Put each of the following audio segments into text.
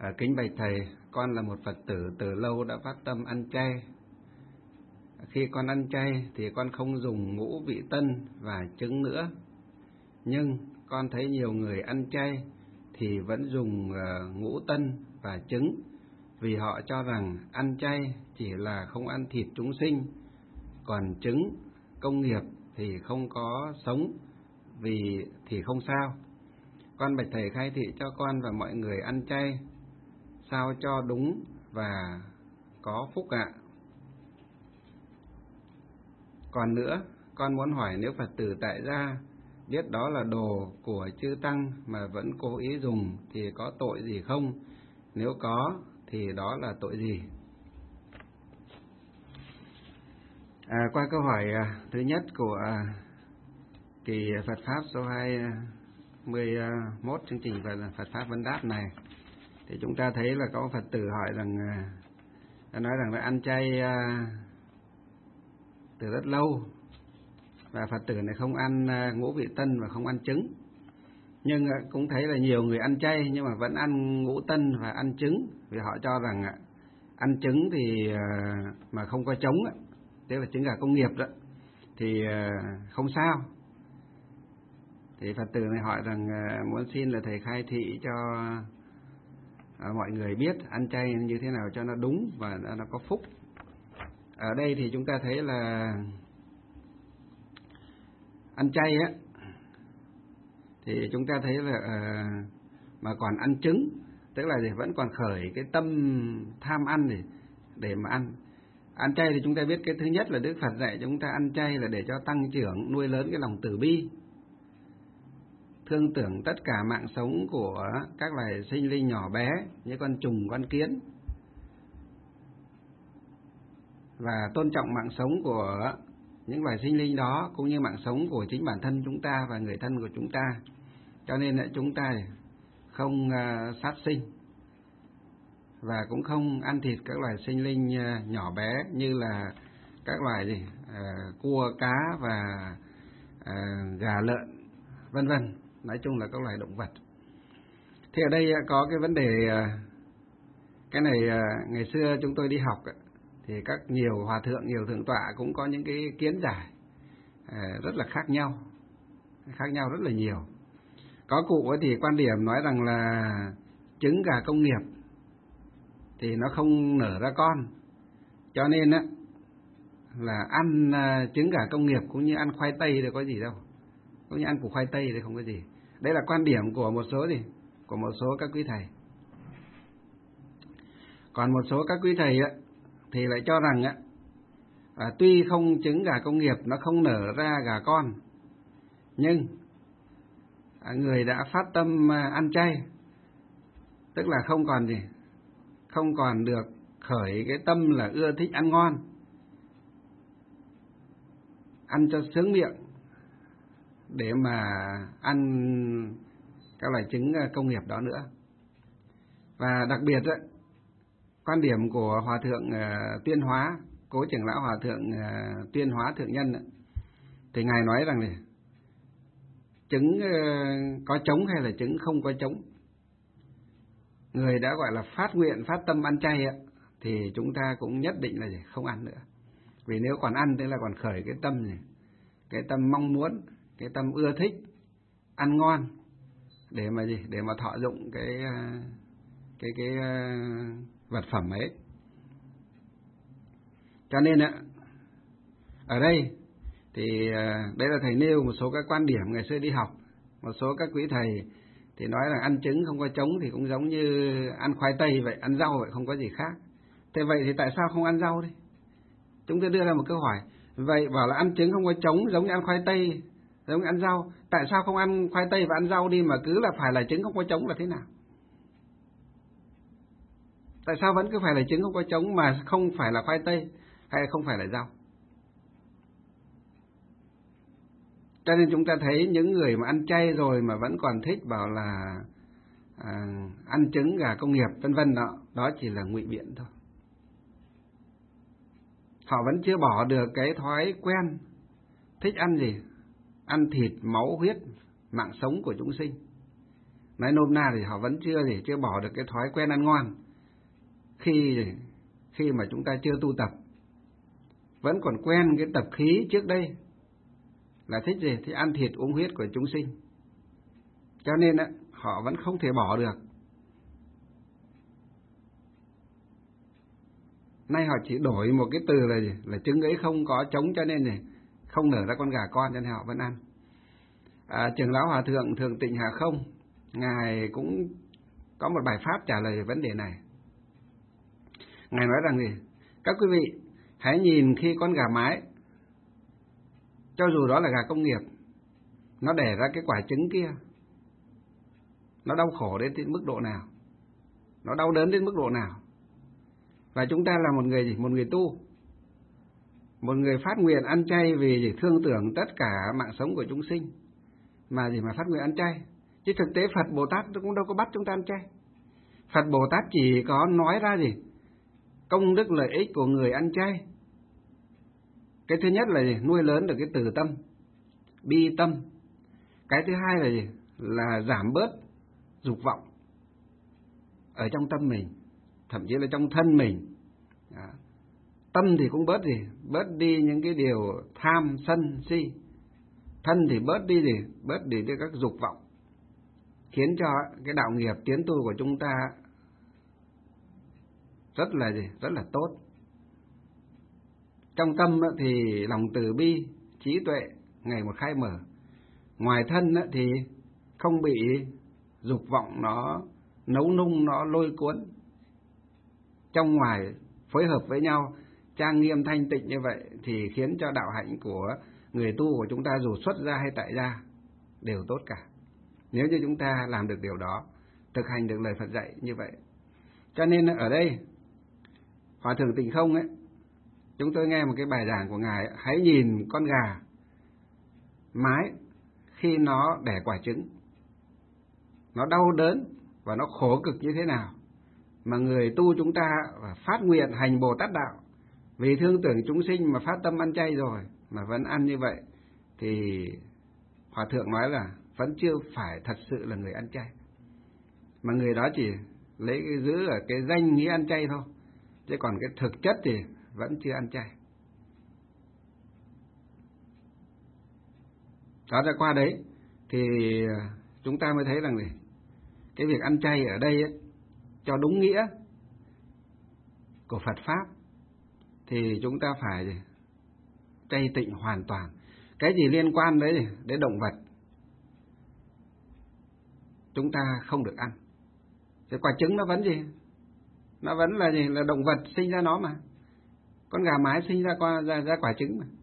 Kính bạch thầy, con là một Phật tử từ lâu đã phát tâm ăn chay. Khi con ăn chay thì con không dùng ngũ vị tân và trứng nữa. Nhưng con thấy nhiều người ăn chay thì vẫn dùng ngũ tân và trứng, vì họ cho rằng ăn chay chỉ là không ăn thịt chúng sinh, còn trứng công nghiệp thì không có sống, vì thì không sao. Con bạch thầy khai thị cho con và mọi người ăn chay sao cho đúng và có phúc ạ. Còn nữa, con muốn hỏi, nếu Phật tử tại gia biết đó là đồ của chư Tăng mà vẫn cố ý dùng thì có tội gì không? Nếu có thì đó là tội gì? Qua câu hỏi thứ nhất của kỳ Phật Pháp số 21 chương trình và Phật Pháp Vấn Đáp này, thì chúng ta thấy là có Phật tử hỏi rằng, nói rằng là ăn chay từ rất lâu, và Phật tử này không ăn ngũ vị tân và không ăn trứng. Nhưng cũng thấy là nhiều người ăn chay nhưng mà vẫn ăn ngũ tân và ăn trứng, vì họ cho rằng ăn trứng thì mà không có trống, tức là trứng gà công nghiệp đó, thì không sao. Thì Phật tử này hỏi rằng muốn xin là thầy khai thị cho mọi người biết ăn chay như thế nào cho nó đúng và nó có phúc. Ở đây thì chúng ta thấy là ăn chay á, thì chúng ta thấy là mà còn ăn trứng, tức là vẫn còn khởi cái tâm tham ăn để mà ăn. Ăn chay thì chúng ta biết cái thứ nhất là Đức Phật dạy chúng ta ăn chay là để cho tăng trưởng, nuôi lớn cái lòng từ bi, thương tưởng tất cả mạng sống của các loài sinh linh nhỏ bé như con trùng, con kiến, và tôn trọng mạng sống của những loài sinh linh đó, cũng như mạng sống của chính bản thân chúng ta và người thân của chúng ta. Cho nên là chúng ta không sát sinh và cũng không ăn thịt các loài sinh linh nhỏ bé như là các loài cua, cá và gà, lợn, vân vân. Nói chung là các loài động vật. Thì ở đây có cái vấn đề, cái này ngày xưa chúng tôi đi học thì các nhiều hòa thượng, nhiều thượng tọa cũng có những cái kiến giải rất là khác nhau rất là nhiều. Có cụ thì quan điểm nói rằng là trứng gà công nghiệp thì nó không nở ra con, cho nên là ăn trứng gà công nghiệp cũng như ăn khoai tây thì có gì đâu, cũng như ăn củ khoai tây thì không có gì. Đấy là quan điểm của một số các quý thầy. Còn một số các quý thầy thì lại cho rằng tuy không trứng gà công nghiệp nó không nở ra gà con, nhưng người đã phát tâm ăn chay, tức là không còn được khởi cái tâm là ưa thích ăn ngon, ăn cho sướng miệng để mà ăn các loại trứng công nghiệp đó nữa. Và đặc biệt quan điểm của Hòa thượng Tuyên Hóa, Cố Trưởng lão Hòa thượng Tuyên Hóa Thượng Nhân thì ngài nói rằng này, trứng có trống hay là trứng không có trống, người đã gọi là phát nguyện, phát tâm ăn chay thì chúng ta cũng nhất định là không ăn nữa. Vì nếu còn ăn tức là còn khởi cái tâm này, cái tâm mong muốn, cái tâm ưa thích ăn ngon để mà thọ dụng cái vật phẩm ấy. Cho nên ở đây thì đây là thầy nêu một số các quan điểm ngày xưa đi học. Một số các quý thầy thì nói là ăn trứng không có trống thì cũng giống như ăn khoai tây vậy, ăn rau vậy, không có gì khác. Thế vậy thì tại sao không ăn rau đây? Chúng tôi đưa ra một câu hỏi. Vậy bảo là ăn trứng không có trống giống như ăn khoai tây, giống như ăn rau, tại sao không ăn khoai tây và ăn rau đi mà cứ là phải là trứng không có trống là thế nào? Tại sao vẫn cứ phải là trứng không có trống mà không phải là khoai tây hay không phải là rau? Cho nên chúng ta thấy những người mà ăn chay rồi mà vẫn còn thích bảo là ăn trứng gà công nghiệp vân vân đó chỉ là ngụy biện thôi. Họ vẫn chưa bỏ được cái thói quen thích ăn gì? Ăn thịt, máu, huyết, mạng sống của chúng sinh. Nói nôm na thì họ vẫn chưa bỏ được cái thói quen ăn ngon. Khi mà chúng ta chưa tu tập, vẫn còn quen cái tập khí trước đây là thích gì? Thì ăn thịt uống huyết của chúng sinh. Cho nên họ vẫn không thể bỏ được. Nay họ chỉ đổi một cái từ là gì? Là trứng ấy không có trống, cho nên không nở ra con gà con, cho nên họ vẫn ăn. Trưởng lão Hòa Thượng Thường Tịnh Hà Không, Ngài cũng có một bài pháp trả lời về vấn đề này. Ngài nói rằng gì? Các quý vị hãy nhìn khi con gà mái, cho dù đó là gà công nghiệp, nó đẻ ra cái quả trứng kia, nó đau khổ đến mức độ nào, nó đau đớn đến mức độ nào. Và chúng ta là một người tu, một người phát nguyện ăn chay vì thương tưởng tất cả mạng sống của chúng sinh, mà phát nguyện ăn chay. Chứ thực tế Phật Bồ Tát cũng đâu có bắt chúng ta ăn chay. Phật Bồ Tát chỉ có nói ra công đức lợi ích của người ăn chay. Cái thứ nhất là nuôi lớn được cái từ tâm, bi tâm. Cái thứ hai là là giảm bớt dục vọng ở trong tâm mình, thậm chí là trong thân mình. Tâm thì cũng bớt đi những cái điều tham sân si. Thân thì bớt đi các dục vọng, khiến cho cái đạo nghiệp tiến tu của chúng ta rất là tốt. Trong tâm thì lòng từ bi, trí tuệ ngày một khai mở. Ngoài thân thì không bị dục vọng nó nấu nung, nó lôi cuốn. Trong ngoài phối hợp với nhau, trang nghiêm thanh tịnh như vậy thì khiến cho đạo hạnh của người tu của chúng ta, dù xuất gia hay tại gia, đều tốt cả. Nếu như chúng ta làm được điều đó, thực hành được lời Phật dạy như vậy. Cho nên ở đây, Hòa Thượng Tịnh Không chúng tôi nghe một cái bài giảng của Ngài, hãy nhìn con gà mái khi nó đẻ quả trứng, nó đau đớn và nó khổ cực như thế nào. Mà người tu chúng ta phát nguyện hành Bồ Tát đạo, vì thương tưởng chúng sinh mà phát tâm ăn chay rồi, mà vẫn ăn như vậy, thì Hòa Thượng nói là vẫn chưa phải thật sự là người ăn chay. Mà người đó chỉ giữ ở cái danh nghĩa ăn chay thôi, chứ còn cái thực chất thì vẫn chưa ăn chay. Đó ra qua đấy thì chúng ta mới thấy rằng cái việc ăn chay ở đây cho đúng nghĩa của Phật Pháp thì chúng ta phải chay tịnh hoàn toàn. Cái gì liên quan đến động vật chúng ta không được ăn. Cái quả trứng nó vẫn nó vẫn là động vật sinh ra nó mà. Con gà mái sinh ra quả trứng mà.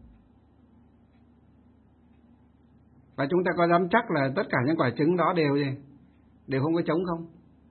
Và chúng ta có dám chắc là tất cả những quả trứng đó đều không có trống không?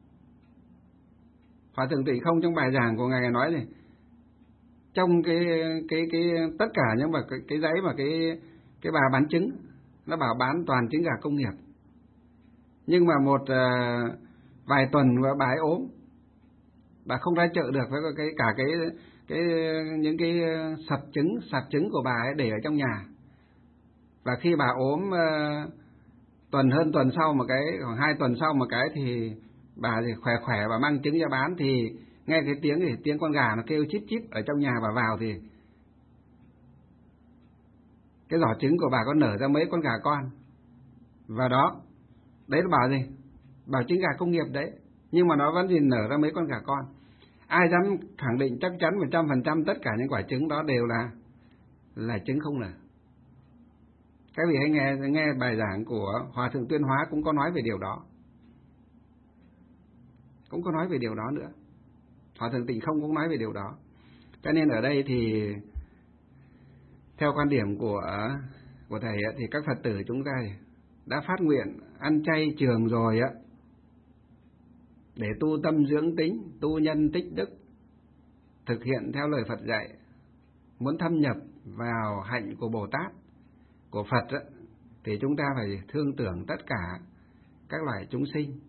Hòa Thượng Tịnh Không trong bài giảng của Ngài nói trong cái tất cả những cái giấy mà cái bà bán trứng, nó bảo bán toàn trứng gà công nghiệp. Nhưng mà một vài tuần bà ấy ốm, bà không ra chợ được với những cái sạp trứng của bà ấy để ở trong nhà. Và khi bà ốm hơn tuần sau một cái, khoảng 2 tuần sau một cái, thì bà khỏe bà mang trứng ra bán, thì nghe cái tiếng con gà nó kêu chíp chíp ở trong nhà, bà vào thì cái giỏ trứng của bà có nở ra mấy con gà con. Và đó, đấy là bảo trứng gà công nghiệp đấy, nhưng mà nó vẫn nở ra mấy con gà con. Ai dám khẳng định chắc chắn 100% tất cả những quả trứng đó đều là trứng không nở? Các vị hãy nghe bài giảng của Hòa Thượng Tuyên Hóa cũng có nói về điều đó. Cũng có nói về điều đó nữa. Hòa Thượng Tịnh Không cũng nói về điều đó. Cho nên ở đây thì theo quan điểm của thầy thì các Phật tử chúng ta đã phát nguyện ăn chay trường rồi để tu tâm dưỡng tính, tu nhân tích đức, thực hiện theo lời Phật dạy, muốn thâm nhập vào hạnh của Bồ Tát, của Phật thì chúng ta phải thương tưởng tất cả các loài chúng sinh.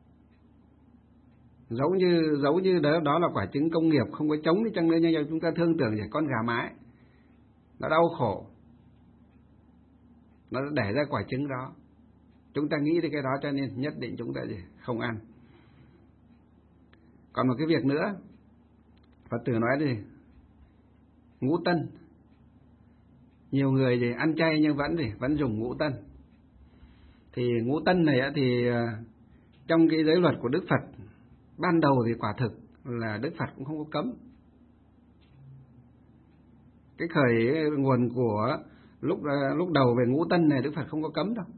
Giống như đó là quả trứng công nghiệp không có trống đi chăng nữa, nhưng chúng ta thương tưởng con gà mái nó đau khổ, nó đẻ ra quả trứng đó. Chúng ta nghĩ đến cái đó cho nên nhất định chúng ta không ăn. Còn một cái việc nữa, Phật tử nói gì? Ngũ tân. Nhiều người thì ăn chay nhưng vẫn dùng ngũ tân. Thì ngũ tân này thì trong cái giới luật của Đức Phật ban đầu thì quả thực là Đức Phật cũng không có cấm. Cái khởi nguồn của lúc đầu về ngũ tân này Đức Phật không có cấm đâu.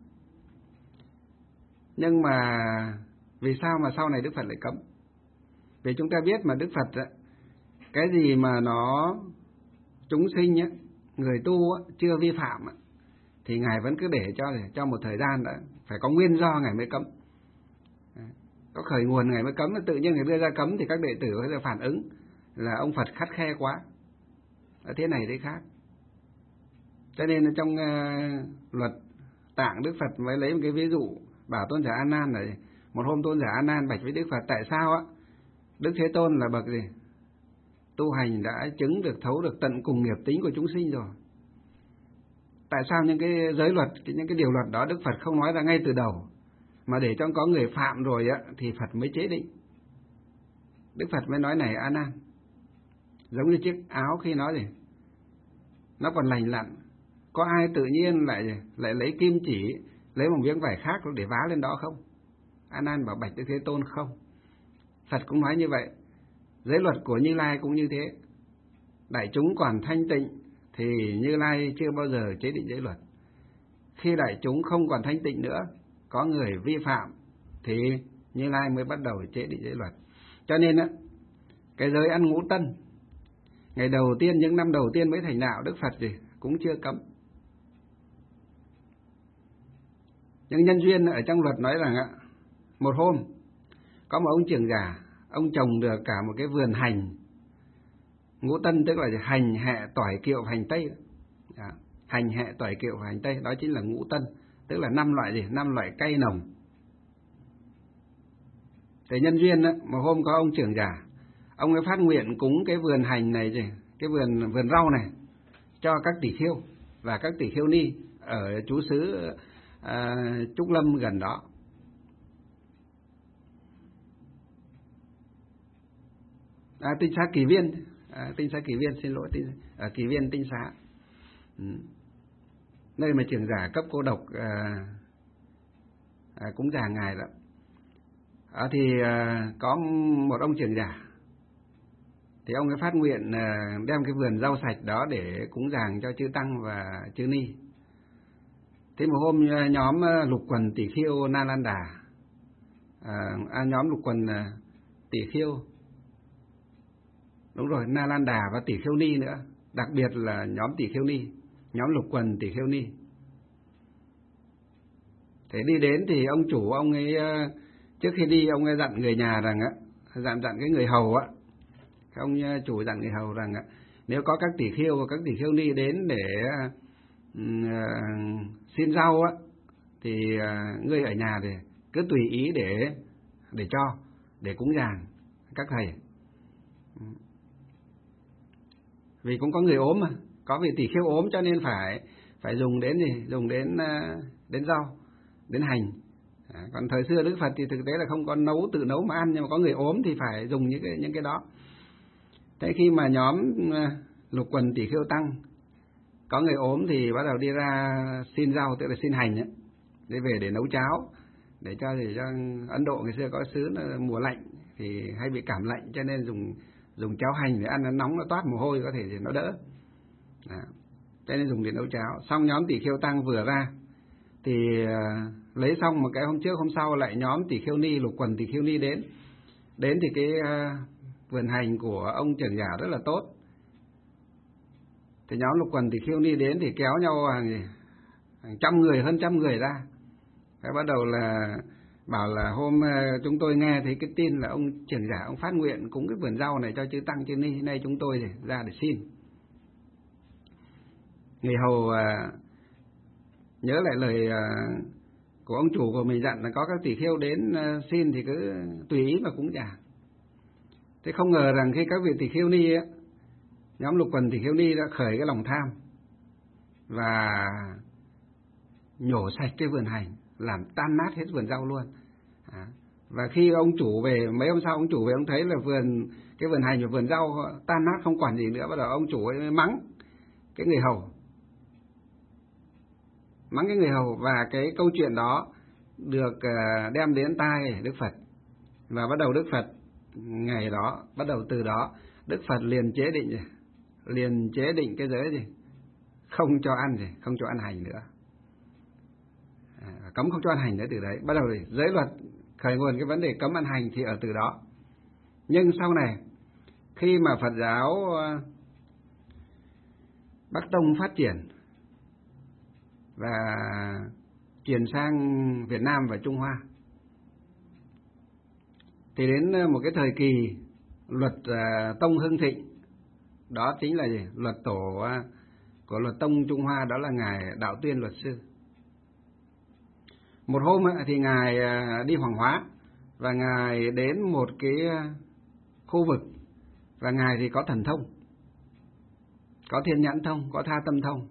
Nhưng mà vì sao mà sau này Đức Phật lại cấm? Vì chúng ta biết mà Đức Phật cái gì mà nó chúng sinh người tu chưa vi phạm thì Ngài vẫn cứ để cho một thời gian đã, phải có nguyên do Ngài mới cấm. Có khởi nguồn Ngài mới cấm, tự nhiên Ngài đưa ra cấm thì các đệ tử có phản ứng là ông Phật khắt khe quá. Thế này thế khác. Cho nên trong luật Tạng Đức Phật mới lấy một cái ví dụ, bảo tôn giả A Nan này, một hôm tôn giả A Nan bạch với Đức Phật tại sao Đức Thế Tôn là bậc gì? Tu hành đã chứng được, thấu được tận cùng nghiệp tính của chúng sinh rồi. Tại sao những cái giới luật, những cái điều luật đó Đức Phật không nói ra ngay từ đầu, mà để cho có người phạm rồi thì Phật mới chế định. Đức Phật mới nói này A Nan, giống như chiếc áo khi nói gì? Nó còn lành lặn, có ai tự nhiên lại lấy kim chỉ, lấy một miếng vải khác để vá lên đó không? A Nan bảo bạch Đức Thế Tôn không. Phật cũng nói như vậy. Giới luật của Như Lai cũng như thế. Đại chúng còn thanh tịnh thì Như Lai chưa bao giờ chế định giới luật. Khi đại chúng không còn thanh tịnh nữa, có người vi phạm thì Như Lai mới bắt đầu chế định giới luật. Cho nên cái giới ăn ngũ tân, ngày đầu tiên, những năm đầu tiên mới thành đạo, Đức Phật cũng chưa cấm. Nhưng nhân duyên ở trong luật nói rằng một hôm có một ông trưởng giả, ông trồng được cả một cái vườn hành. Ngũ tân tức là hành, hẹ, tỏi, kiệu và hành tây. Hành, hẹ, tỏi, kiệu và hành tây, đó chính là ngũ tân, tức là 5 loại 5 loại cây nồng. Thì nhân duyên một hôm có ông trưởng giả, ông ấy phát nguyện cúng cái vườn hành này, cái vườn rau này cho các tỷ khưu và các tỷ khưu ni ở trú xứ Trúc Lâm gần đó. Tinh xá Kỳ Viên, xin lỗi, Kỳ Viên Tinh xá, nơi mà trưởng giả cấp cô độc cúng dường ngài đó. Thì có một ông trưởng giả, thì ông ấy phát nguyện đem cái vườn rau sạch đó để cúng dường cho chư tăng và chư ni. Thế một hôm nhóm lục quần tỷ khưu Na Lan Đà, nhóm lục quần tỷ khưu, đúng rồi, Na Lan Đà và tỷ khưu ni nữa, đặc biệt là nhóm tỷ khưu ni, nhóm lục quần tỷ khưu ni. Thế đi đến thì ông chủ ông ấy trước khi đi ông ấy dặn người nhà rằng dặn cái người hầu ông chủ dặn người hầu rằng nếu có các tỷ khưu và các tỷ khưu ni đến để xin rau thì ngươi ở nhà thì cứ tùy ý để cho, để cúng dường các thầy. Vì cũng có người ốm mà, có vị tỷ khưu ốm cho nên phải dùng đến rau, đến hành. Còn thời xưa Đức Phật thì thực tế là không có tự nấu mà ăn, nhưng mà có người ốm thì phải dùng những cái đó. Thế khi mà nhóm lục quần tỷ khưu tăng có người ốm thì bắt đầu đi ra xin rau, tức là xin hành để về để nấu cháo, để cho Ấn Độ ngày xưa có xứ mùa lạnh thì hay bị cảm lạnh, cho nên dùng cháo hành để ăn nó nóng, nó toát mồ hôi, có thể thì nó đỡ. Cho nên dùng để nấu cháo. Xong nhóm tỷ khưu tăng vừa ra thì lấy xong một cái hôm trước, hôm sau lại nhóm tỷ khưu ni, lục quần tỷ khưu ni đến thì cái vườn hành của ông trưởng giả rất là tốt. Thì nhóm lục quần tỷ khưu ni đến thì kéo nhau hàng trăm người, hơn trăm người ra. Cái bắt đầu là bảo là hôm chúng tôi nghe thấy cái tin là ông trưởng giả ông phát nguyện cúng cái vườn rau này cho chư tăng chư ni, nay chúng tôi ra để xin. Người hầu nhớ lại lời của ông chủ của mình dặn là có các tỷ khưu đến xin thì cứ tùy ý mà cúng dường. Thế không ngờ rằng khi các vị tỷ khưu ni nhóm lục quần tỷ khưu ni đã khởi cái lòng tham và nhổ sạch cái vườn hành làm tan nát hết vườn rau luôn. Và khi ông chủ về, mấy hôm sau ông chủ về, ông thấy là cái vườn hành và vườn rau tan nát không còn gì nữa, bắt đầu ông chủ ấy mắng cái người hầu. Và cái câu chuyện đó được đem đến tai Đức Phật. Và bắt đầu Đức Phật ngày đó, bắt đầu từ đó Đức Phật liền chế định cái giới gì? Không cho ăn hành nữa. Cấm không cho ăn hành nữa từ đấy. Bắt đầu thì giới luật khởi nguồn cái vấn đề cấm ăn hành thì ở từ đó. Nhưng sau này khi mà Phật giáo Bắc Tông phát triển và chuyển sang Việt Nam và Trung Hoa, thì đến một cái thời kỳ luật Tông hưng thịnh, đó chính là gì? Luật tổ của luật Tông Trung Hoa, đó là ngài Đạo Tuyên luật sư. Một hôm thì ngài đi Hoàng Hóa và ngài đến một cái khu vực, và ngài thì có thần thông, có thiên nhãn thông, có tha tâm thông.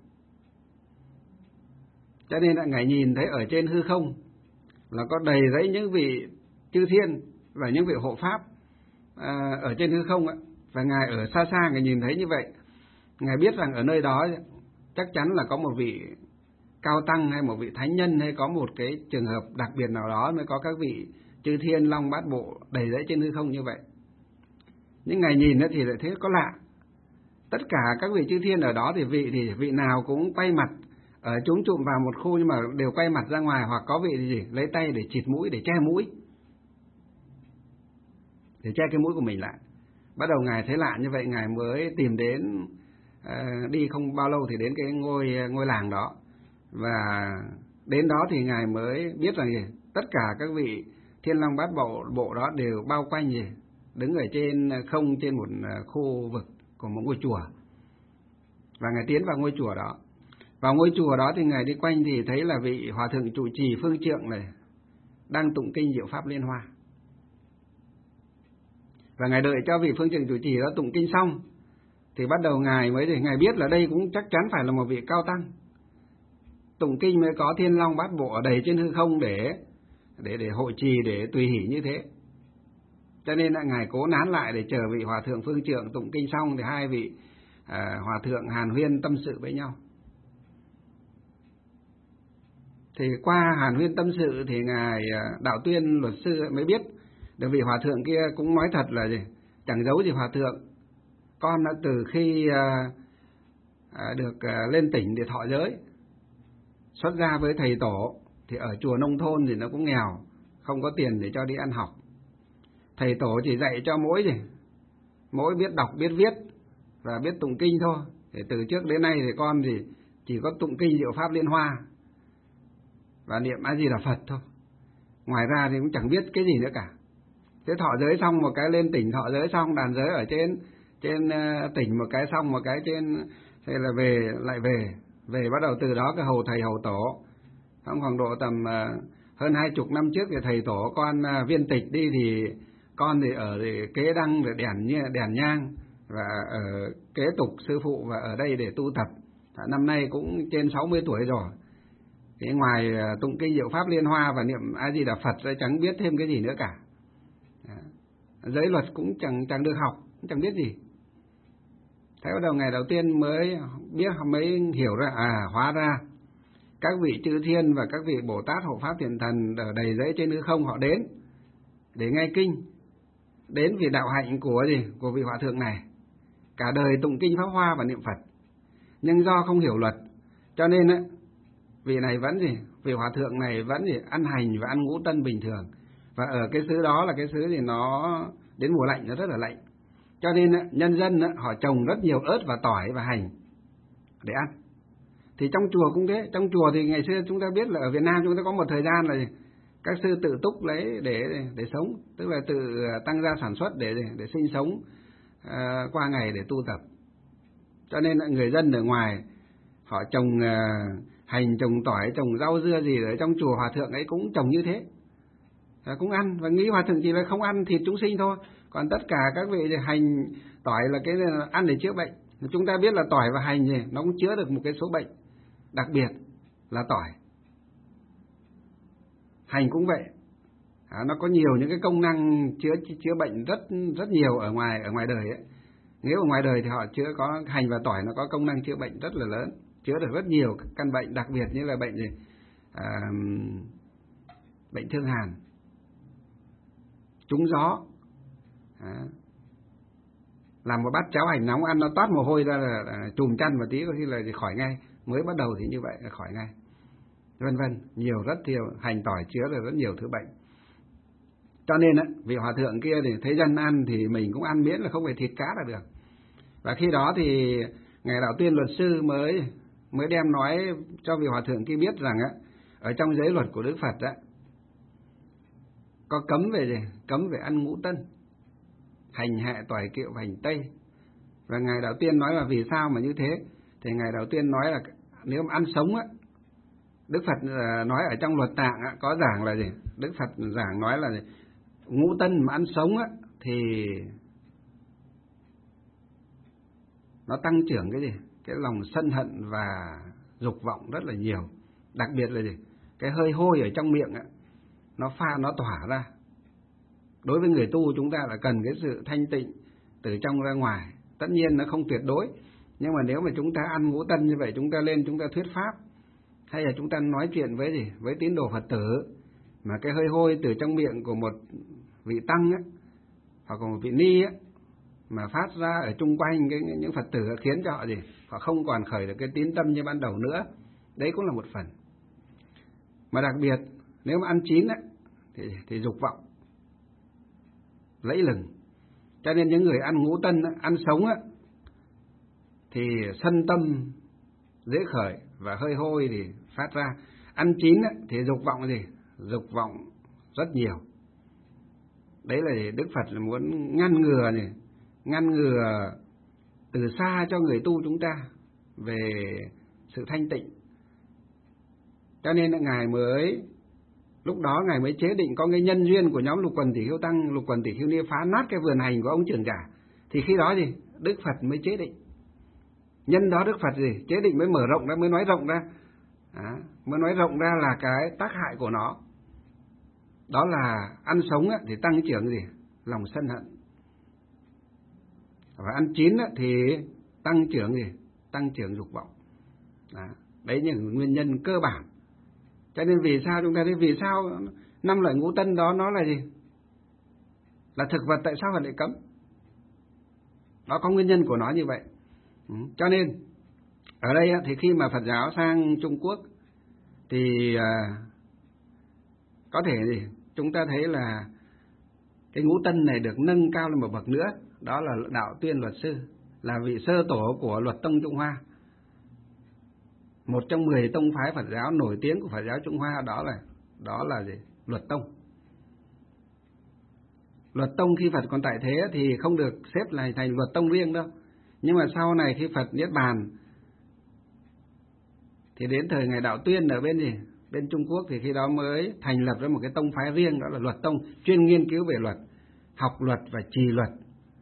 Cho nên là ngài nhìn thấy ở trên hư không là có đầy rẫy những vị chư thiên và những vị hộ pháp ở trên hư không. Và ngài ở xa xa ngài nhìn thấy như vậy, ngài biết rằng ở nơi đó chắc chắn là có một vị cao tăng hay một vị thánh nhân, hay có một cái trường hợp đặc biệt nào đó mới có các vị chư thiên long bát bộ đầy rẫy trên hư không như vậy. Nhưng ngài nhìn thì lại thấy có lạ. Tất cả các vị chư thiên ở đó thì vị nào cũng quay mặt, ở chúng trụm vào một khu nhưng mà đều quay mặt ra ngoài, hoặc có vị thì gì lấy tay để chịt mũi, để che mũi, để che cái mũi của mình lại. Bắt đầu ngài thấy lạ như vậy, ngài mới tìm đến, đi không bao lâu thì đến cái ngôi làng đó. Và đến đó thì ngài mới biết rằng gì, tất cả các vị thiên long bát bộ đó đều bao quanh gì, đứng ở trên không, trên một khu vực của một ngôi chùa. Và ngài tiến vào ngôi chùa đó. Vào ngôi chùa đó thì ngài đi quanh thì thấy là vị hòa thượng trụ trì phương trượng này đang tụng kinh Diệu Pháp Liên Hoa. Và ngài đợi cho vị phương trượng trụ trì đó tụng kinh xong thì bắt đầu ngài biết là đây cũng chắc chắn phải là một vị cao tăng. Tụng kinh mới có thiên long bát bộ ở đầy trên hư không để hộ trì, để tùy hỷ như thế. Cho nên là ngài cố nán lại để chờ vị hòa thượng phương trượng tụng kinh xong thì hai vị hòa thượng hàn huyên tâm sự với nhau. Thì qua hàn huyên tâm sự thì ngài Đạo Tuyên luật sư mới biết được vị hòa thượng kia cũng nói thật là gì, chẳng giấu gì hòa thượng, con đã từ khi được lên tỉnh để thọ giới, xuất gia với thầy tổ, thì ở chùa nông thôn thì nó cũng nghèo, không có tiền để cho đi ăn học. Thầy tổ chỉ dạy cho mỗi biết đọc biết viết và biết tụng kinh thôi. Thì từ trước đến nay thì con thì chỉ có tụng kinh Diệu Pháp Liên Hoa và niệm A Di Đà Phật thôi. Ngoài ra thì cũng chẳng biết cái gì nữa cả. Thế thọ giới xong một cái lên tỉnh thọ giới xong, đàn giới ở trên tỉnh một cái xong một cái trên, thế là về bắt đầu từ đó cái hầu thầy hầu tổ. Khoảng độ tầm hơn 20 năm trước thì thầy tổ con viên tịch đi thì con thì ở kế đăng để đèn nhang và ở kế tục sư phụ và ở đây để tu tập. Năm nay cũng trên 60 tuổi rồi. Thì ngoài tụng kinh Diệu Pháp Liên Hoa và niệm A Di Đà Phật chẳng biết thêm cái gì nữa cả. Giới luật cũng chẳng được học, cũng chẳng biết gì. Thế bắt đầu ngày đầu tiên mới hiểu ra, hóa ra các vị chư thiên và các vị Bồ Tát hộ pháp thiện thần ở đầy rẫy trên hư không họ đến để nghe kinh, đến vì đạo hạnh của vị hòa thượng này, cả đời tụng kinh Pháp Hoa và niệm Phật. Nhưng do không hiểu luật, cho nên vị này vị hòa thượng này vẫn ăn hành và ăn ngũ tân bình thường. Và ở cái xứ đó là cái xứ thì nó đến mùa lạnh nó rất là lạnh. Cho nên nhân dân họ trồng rất nhiều ớt và tỏi và hành để ăn. Thì trong chùa cũng thế, trong chùa thì ngày xưa chúng ta biết là ở Việt Nam chúng ta có một thời gian là các sư tự túc lấy để sống, tức là tự tăng gia sản xuất để sinh sống qua ngày để tu tập. Cho nên người dân ở ngoài họ trồng hành, trồng tỏi, trồng rau dưa gì ở trong chùa hòa thượng ấy cũng trồng như thế, cũng ăn, và nghĩ hòa thượng chỉ là không ăn thịt chúng sinh thôi. Còn tất cả các vị hành tỏi là cái ăn để chữa bệnh. Chúng ta biết là tỏi và hành gì nó cũng chữa được một cái số bệnh, đặc biệt là tỏi. Hành cũng vậy. Nó có nhiều những cái công năng chữa bệnh rất nhiều ở ngoài đời ấy. Nếu ở ngoài đời thì họ chữa, có hành và tỏi nó có công năng chữa bệnh rất là lớn, chữa được rất nhiều căn bệnh, đặc biệt như là bệnh gì? Bệnh thương hàn, trúng gió. Làm một bát cháo hành nóng ăn nó toát mồ hôi ra là chùm chăn một tí có khi là khỏi ngay, mới bắt đầu thì như vậy là khỏi ngay, vân vân, nhiều rất nhiều. Hành tỏi chữa được rất nhiều thứ bệnh. Cho nên á, vị hòa thượng kia thì thấy dân ăn thì mình cũng ăn, miễn là không phải thịt cá là được. Và khi đó thì ngài Đạo Tuyên luật sư mới đem nói cho vị hòa thượng kia biết rằng á, ở trong giới luật của Đức Phật á có cấm về gì? Cấm về ăn ngũ tân, hành hạ, tỏi, kiệu và hành tây. Và ngài Đạo Tuyên nói là vì sao mà như thế? Thì ngài Đạo Tuyên nói là nếu mà ăn sống á, Đức Phật nói ở trong luật tạng á, có giảng là gì? Đức Phật giảng nói là gì? Ngũ tân mà ăn sống á thì nó tăng trưởng cái gì? Cái lòng sân hận và dục vọng rất là nhiều. Đặc biệt là gì? Cái hơi hôi ở trong miệng á, nó tỏa ra. Đối với người tu chúng ta là cần cái sự thanh tịnh từ trong ra ngoài. Tất nhiên nó không tuyệt đối, nhưng mà nếu mà chúng ta ăn ngũ tân như vậy, chúng ta lên chúng ta thuyết pháp, hay là chúng ta nói chuyện với gì? Với tín đồ Phật tử, mà cái hơi hôi từ trong miệng của một vị tăng á, hoặc là một vị ni á, mà phát ra ở chung quanh những Phật tử khiến cho họ gì? Họ không còn khởi được cái tín tâm như ban đầu nữa. Đấy cũng là một phần. Mà đặc biệt nếu mà ăn chín á, thì dục vọng lẫy lừng. Cho nên những người ăn ngũ tân á, ăn sống á, thì sân tâm dễ khởi và hơi hôi thì phát ra. Ăn chín á, thì dục vọng gì? Dục vọng rất nhiều. Đấy là Đức Phật là muốn ngăn ngừa từ xa cho người tu chúng ta về sự thanh tịnh. Cho nên là Ngài mới, lúc đó Ngài mới chế định có cái nhân duyên của nhóm Lục Quần Tỷ Khưu Tăng, Lục Quần Tỷ Khưu Ni phá nát cái vườn hành của ông trưởng giả. Thì khi đó gì? Đức Phật mới chế định. Nhân đó Đức Phật gì? Chế định mới mở rộng ra, mới nói rộng ra. Mới nói rộng ra là cái tác hại của nó. Đó là ăn sống thì tăng trưởng gì? Lòng sân hận. Và ăn chín thì tăng trưởng gì? Tăng trưởng dục vọng. Đấy là nguyên nhân cơ bản. Cho nên vì sao chúng ta thấy vì sao 5 loại ngũ tân đó nó là gì? Là thực vật, tại sao Phật lại cấm? Nó có nguyên nhân của nó như vậy. Cho nên ở đây thì khi mà Phật giáo sang Trung Quốc thì có thể gì? Chúng ta thấy là cái ngũ tân này được nâng cao lên một bậc nữa. Đó là Đạo Tuyên luật sư, là vị sơ tổ của Luật Tông Trung Hoa. Một trong 10 tông phái Phật giáo nổi tiếng của Phật giáo Trung Hoa, đó là gì? Luật Tông. Luật Tông khi Phật còn tại thế thì không được xếp lại thành Luật Tông riêng đâu. Nhưng mà sau này khi Phật niết bàn thì đến thời ngài Đạo Tuyên ở bên gì? Bên Trung Quốc thì khi đó mới thành lập ra một cái tông phái riêng, đó là Luật Tông, chuyên nghiên cứu về luật, học luật và trì luật.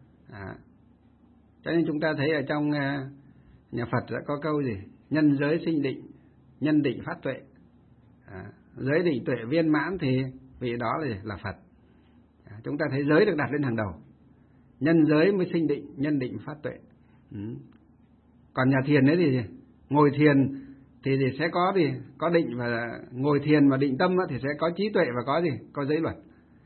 Cho nên chúng ta thấy ở trong nhà Phật đã có câu gì? Nhân giới sinh định, nhân định phát tuệ. Giới định tuệ viên mãn thì vị đó là Phật. Chúng ta thấy giới được đặt lên hàng đầu. Nhân giới mới sinh định, nhân định phát tuệ. Còn nhà thiền ấy thì ngồi thiền thì sẽ có gì? Có định, và ngồi thiền và định tâm thì sẽ có trí tuệ và có gì? Có giới luật.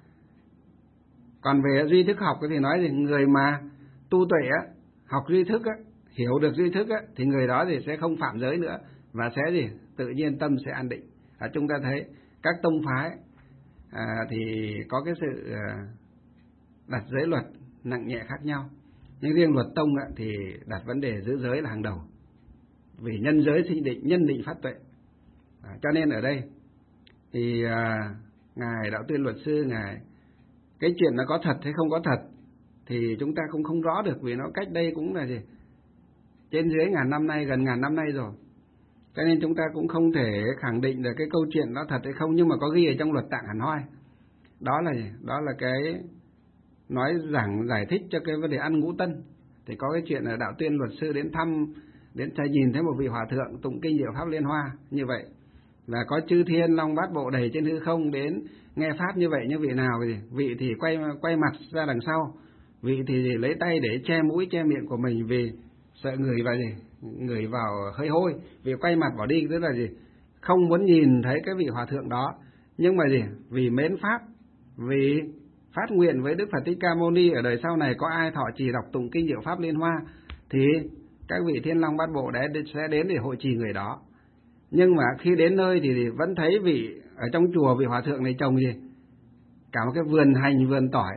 Còn về duy thức học thì nói gì? Người mà tu tuệ học duy thức hiểu được duy thức thì người đó thì sẽ không phạm giới nữa và sẽ gì? Tự nhiên tâm sẽ an định. Chúng ta thấy các tông phái thì có cái sự đặt giới luật nặng nhẹ khác nhau. Nhưng riêng Luật Tông thì đặt vấn đề giữ giới là hàng đầu. Vì nhân giới sinh định, nhân định phát tuệ. Cho nên ở đây thì ngài Đạo Tuyên luật sư, ngài cái chuyện nó có thật hay không có thật thì chúng ta cũng không rõ được, vì nó cách đây cũng là gì? Trên dưới ngàn năm nay, gần ngàn năm nay rồi. Cho nên chúng ta cũng không thể khẳng định được cái câu chuyện đó thật hay không, nhưng mà có ghi ở trong Luật Tạng Hàn Hoi. Đó là cái nói giải thích cho cái vấn đề ăn ngũ tân. Thì có cái chuyện là Đạo Tuyên luật sư đến thăm, đến nhìn thấy một vị hòa thượng tụng kinh Diệu Pháp Liên Hoa như vậy, Và có chư thiên long bát bộ đầy trên hư không đến nghe pháp như vậy, như vị nào thì vị thì quay mặt ra đằng sau, vị thì lấy tay để che mũi che miệng của mình vì sợ ngửi vào hơi hôi, vì quay mặt bỏ đi, tức là không muốn nhìn thấy cái vị hòa thượng đó. Nhưng mà vì mến pháp, vì phát nguyện với Đức Phật Thích Ca Mâu Ni ở đời sau này có ai thọ trì đọc tụng kinh diệu pháp liên hoa thì các vị thiên long bát bộ sẽ đến để hộ trì người đó. Nhưng mà khi đến nơi thì vẫn thấy vị ở trong chùa vị hòa thượng này trồng cả một cái vườn hành vườn tỏi,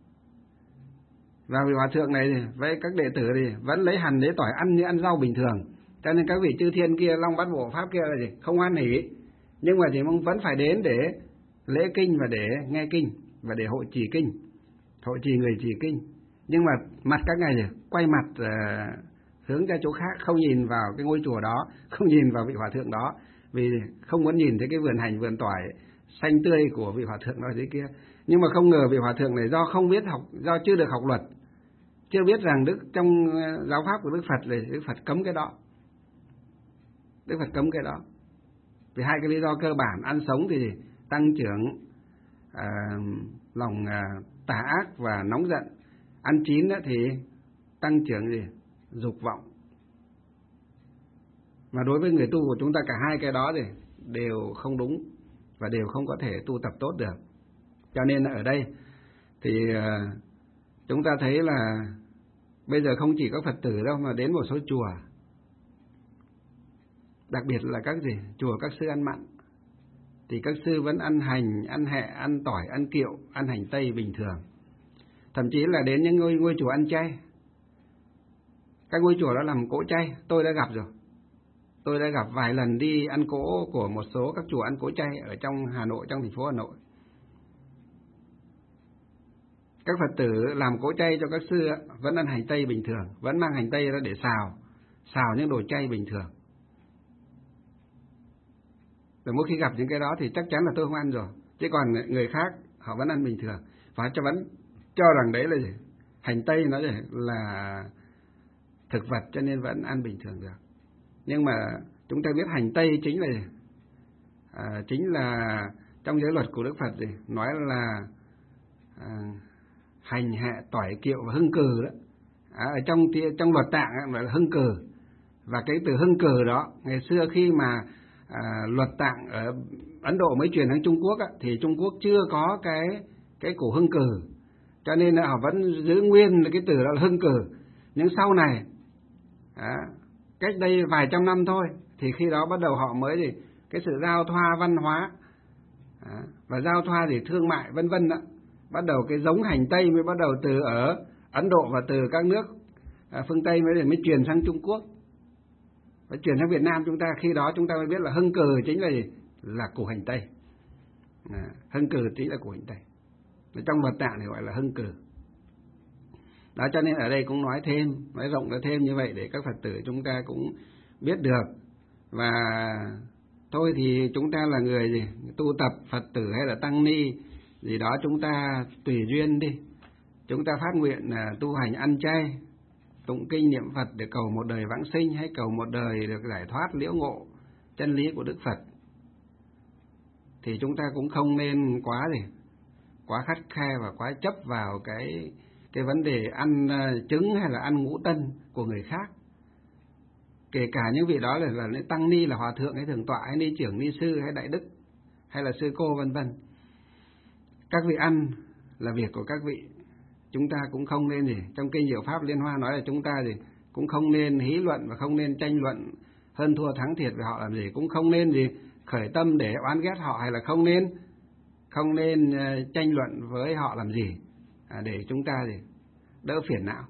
và vị hòa thượng này với các đệ tử thì vẫn lấy hành lấy tỏi ăn như ăn rau bình thường. Cho nên các vị chư thiên kia, long bát bộ pháp kia là không hoan hỉ, nhưng mà vẫn phải đến để lễ kinh và để nghe kinh và để hộ trì kinh, hộ trì người trì kinh. Nhưng mà mặt các ngài quay mặt hướng ra chỗ khác, không nhìn vào cái ngôi chùa đó, không nhìn vào vị hòa thượng đó, vì không muốn nhìn thấy cái vườn hành vườn tỏi xanh tươi của vị hòa thượng đó dưới kia. Nhưng mà không ngờ vị hòa thượng này do không biết học, do chưa được học luật, chưa biết rằng trong giáo pháp của Đức Phật này, Đức Phật cấm cái đó. Đức Phật cấm cái đó. Vì hai cái lý do cơ bản: ăn sống thì tăng trưởng lòng tà ác và nóng giận, ăn chín thì tăng trưởng dục vọng. Mà đối với người tu của chúng ta, cả hai cái đó đều không đúng và đều không có thể tu tập tốt được. Cho nên ở đây thì chúng ta thấy là bây giờ không chỉ có Phật tử đâu, mà đến một số chùa, đặc biệt là các chùa các sư ăn mặn, thì các sư vẫn ăn hành, ăn hẹ, ăn tỏi, ăn kiệu, ăn hành tây bình thường. Thậm chí là đến những ngôi chùa ăn chay. Các ngôi chùa đó làm cỗ chay, tôi đã gặp rồi. Tôi đã gặp vài lần đi ăn cỗ của một số các chùa ăn cỗ chay ở trong Hà Nội, trong thành phố Hà Nội. Các Phật tử làm cỗ chay cho các sư vẫn ăn hành tây bình thường, vẫn mang hành tây ra để xào những đồ chay bình thường. Rồi mỗi khi gặp những cái đó thì chắc chắn là tôi không ăn rồi. Chứ còn người khác họ vẫn ăn bình thường, và vẫn cho rằng đấy là hành tây nó là thực vật, cho nên vẫn ăn bình thường được. Nhưng mà chúng ta biết hành tây chính là trong giới luật của Đức Phật nói là hành hẹ tỏi kiệu và hưng cừ đó. Ở trong luật tạng gọi là hưng cừ. Và cái từ hưng cừ đó, ngày xưa khi mà luật tạng ở Ấn Độ mới truyền sang Trung Quốc thì Trung Quốc chưa có cái củ hưng cừ, cho nên họ vẫn giữ nguyên cái từ đó là hưng cừ. Nhưng sau này cách đây vài trăm năm thôi, thì khi đó bắt đầu họ mới cái sự giao thoa văn hóa và giao thoa thương mại vân vân đó, bắt đầu cái giống hành tây mới bắt đầu từ ở Ấn Độ và từ các nước phương Tây mới truyền sang Trung Quốc và truyền sang Việt Nam chúng ta. Khi đó chúng ta mới biết là hưng cừ chính là củ hành tây. Hưng cừ chính là củ hành tây. Trong luật tạng thì gọi là hưng cừ. Đó, cho nên ở đây cũng nói rộng ra thêm như vậy để các Phật tử chúng ta cũng biết được. Và thôi thì chúng ta là người tu tập Phật tử hay là tăng ni gì đó, chúng ta tùy duyên đi. Chúng ta phát nguyện tu hành ăn chay, tụng kinh niệm Phật để cầu một đời vãng sinh, hay cầu một đời được giải thoát liễu ngộ chân lý của Đức Phật, thì chúng ta cũng không nên quá khắt khe và quá chấp vào cái vấn đề ăn trứng hay là ăn ngũ tân của người khác. Kể cả những vị đó là tăng ni, là hòa thượng hay thượng tọa hay ni trưởng, ni sư hay đại đức hay là sư cô vân vân. Các vị ăn là việc của các vị. Chúng ta cũng không nên trong kinh Diệu Pháp Liên Hoa nói là chúng ta cũng không nên hí luận và không nên tranh luận hơn thua thắng thiệt về họ làm gì, cũng không nên khởi tâm để oán ghét họ, hay là không nên tranh luận với họ làm gì, để chúng ta đỡ phiền não.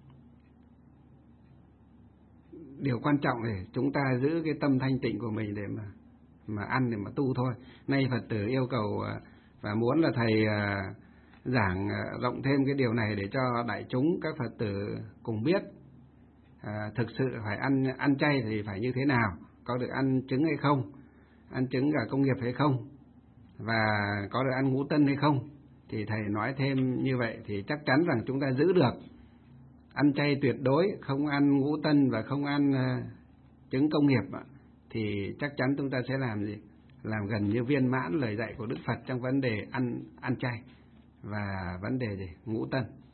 Điều quan trọng là chúng ta giữ cái tâm thanh tịnh của mình để mà ăn, để mà tu thôi. Nay Phật tử yêu cầu và muốn là thầy giảng rộng thêm cái điều này để cho đại chúng các Phật tử cùng biết thực sự phải ăn chay thì phải như thế nào, có được ăn trứng hay không, ăn trứng gà công nghiệp hay không, và có được ăn ngũ tân hay không. Thì thầy nói thêm như vậy thì chắc chắn rằng chúng ta giữ được ăn chay tuyệt đối, không ăn ngũ tân và không ăn trứng công nghiệp, thì chắc chắn chúng ta sẽ làm gần như viên mãn lời dạy của Đức Phật trong vấn đề ăn chay và vấn đề ngũ tân.